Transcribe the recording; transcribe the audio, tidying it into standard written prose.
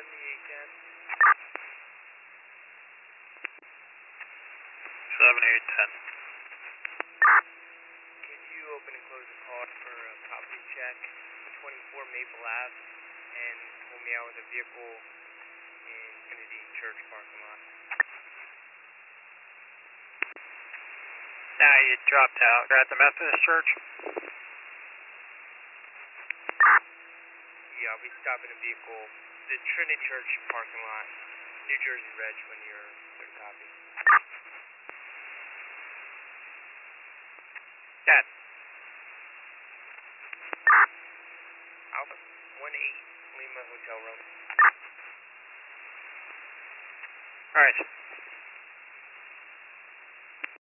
7810. 7810. Can you open and close the car for a property check? 24 Maple Ave, and pull me out with a vehicle in Trinity Church parking lot. Now you dropped out. You're at the Methodist Church? Yeah, I'll be stopping a vehicle, the Trinity Church parking lot, New Jersey Reg, when you're ready to copy. Got Alpha 18 Lima Hotel Room. Alright.